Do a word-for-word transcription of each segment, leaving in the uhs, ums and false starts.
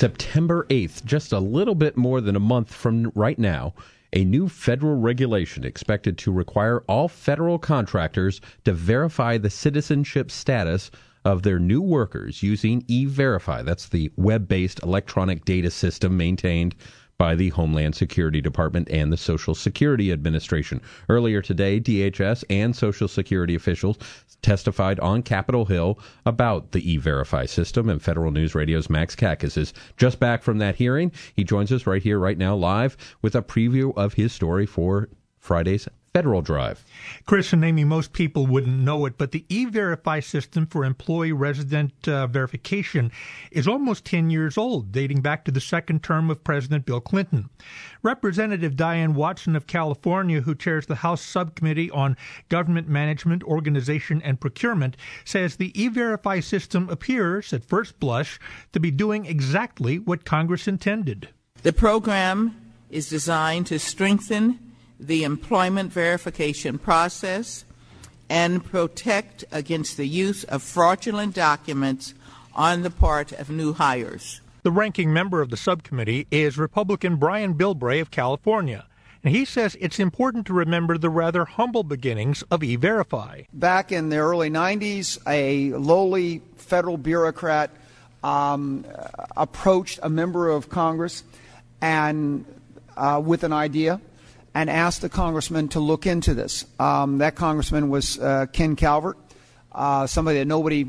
September eighth, just a little bit more than a month from right now, a new federal regulation expected to require all federal contractors to verify the citizenship status of their new workers using E-Verify. That's the web-based electronic data system maintained by the Homeland Security Department and the Social Security Administration. Earlier today, D H S and Social Security officials testified on Capitol Hill about the E-Verify system, and Federal News Radio's Max Kakas is just back from that hearing. He joins us right here, right now, live with a preview of his story for Friday's Federal Drive. Chris and Amy, most people wouldn't know it, but the E-Verify system for employee resident uh, verification is almost ten years old, dating back to the second term of President Bill Clinton. Representative Diane Watson of California, who chairs the House Subcommittee on Government Management, Organization, and Procurement, says the E-Verify system appears, at first blush, to be doing exactly what Congress intended. The program is designed to strengthen the employment verification process and protect against the use of fraudulent documents on the part of new hires. The ranking member of the subcommittee is Republican Brian Bilbray of California, and he says it's important to remember the rather humble beginnings of E-Verify. Back in the early nineties, a lowly federal bureaucrat um, approached a member of Congress and uh, with an idea, and asked the congressman to look into this. Um, that congressman was uh, Ken Calvert, uh, somebody that nobody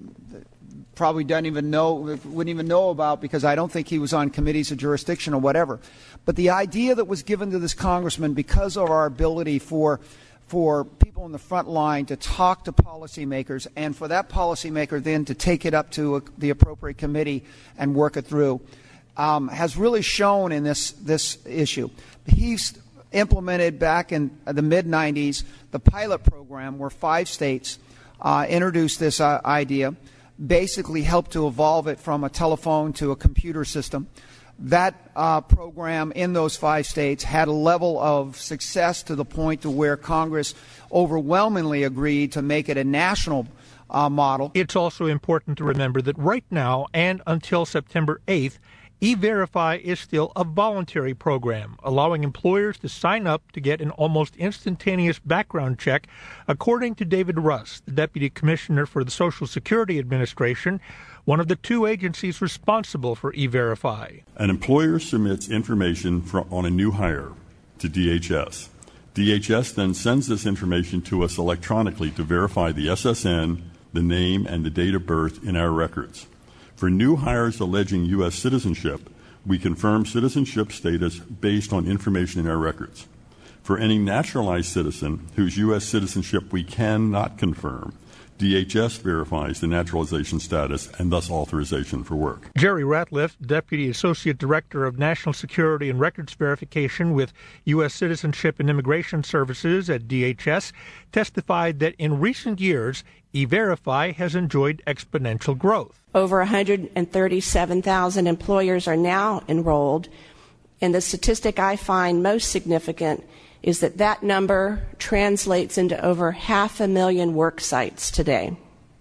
probably doesn't even know, wouldn't even know about, because I don't think he was on committees of jurisdiction or whatever. But the idea that was given to this congressman, because of our ability for for people in the front line to talk to policymakers, and for that policymaker then to take it up to a, the appropriate committee and work it through, um, has really shown in this this issue. He's implemented back in the mid nineties the pilot program where five states uh, introduced this uh, idea, basically helped to evolve it from a telephone to a computer system. That uh, program in those five states had a level of success to the point to where Congress overwhelmingly agreed to make it a national uh, model. It's also important to remember that right now and until September eighth, E-Verify is still a voluntary program, allowing employers to sign up to get an almost instantaneous background check, according to David Russ, the Deputy Commissioner for the Social Security Administration, one of the two agencies responsible for E-Verify. An employer submits information for, on a new hire to D H S. D H S then sends this information to us electronically to verify the S S N, the name, and the date of birth in our records. For new hires alleging U S citizenship, we confirm citizenship status based on information in our records. For any naturalized citizen whose U S citizenship we cannot confirm, D H S verifies the naturalization status and thus authorization for work. Jerry Ratliff, Deputy Associate Director of National Security and Records Verification with U S Citizenship and Immigration Services at D H S, testified that in recent years, E-Verify has enjoyed exponential growth. Over one hundred thirty-seven thousand employers are now enrolled, and the statistic I find most significant is that that number translates into over half a million work sites today.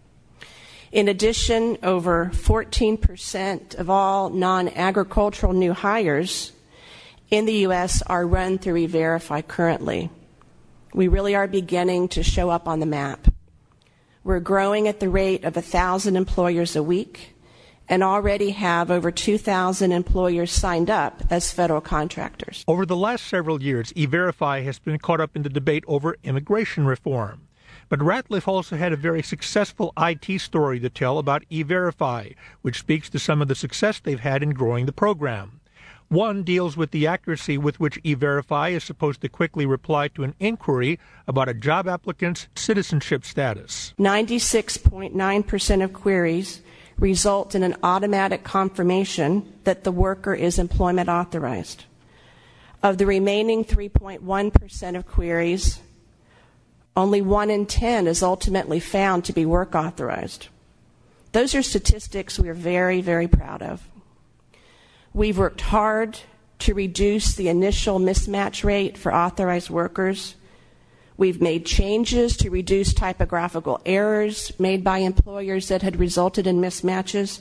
In addition, over fourteen percent of all non-agricultural new hires in the U S are run through E-Verify currently. We really are beginning to show up on the map. We're growing at the rate of one thousand employers a week and already have over two thousand employers signed up as federal contractors. Over the last several years, E-Verify has been caught up in the debate over immigration reform. But Ratliff also had a very successful I T story to tell about E-Verify, which speaks to some of the success they've had in growing the program. One deals with the accuracy with which E-Verify is supposed to quickly reply to an inquiry about a job applicant's citizenship status. ninety-six point nine percent of queries result in an automatic confirmation that the worker is employment authorized. Of the remaining three point one percent of queries, only one in ten is ultimately found to be work authorized. Those are statistics we are very, very proud of. We've worked hard to reduce the initial mismatch rate for authorized workers. We've made changes to reduce typographical errors made by employers that had resulted in mismatches.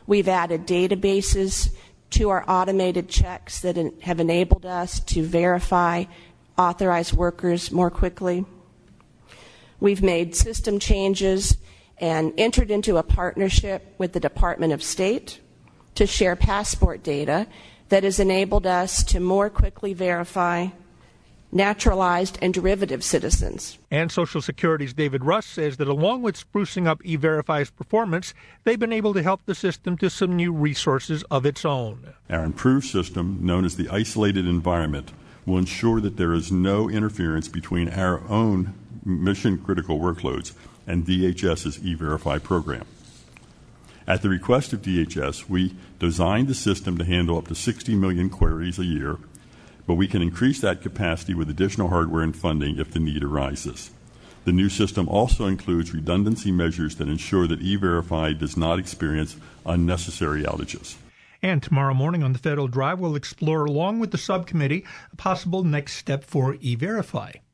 We've added databases to our automated checks that have enabled us to verify authorized workers more quickly. We've made system changes and entered into a partnership with the Department of State to share passport data that has enabled us to more quickly verify naturalized and derivative citizens. And Social Security's David Russ says that along with sprucing up E-Verify's performance, they've been able to help the system to some new resources of its own. Our improved system, known as the isolated environment, will ensure that there is no interference between our own mission-critical workloads and DHS's E-Verify program. At the request of D H S, we designed the system to handle up to sixty million queries a year, but we can increase that capacity with additional hardware and funding if the need arises. The new system also includes redundancy measures that ensure that E-Verify does not experience unnecessary outages. And tomorrow morning on the Federal Drive, we'll explore, along with the subcommittee, a possible next step for E-Verify.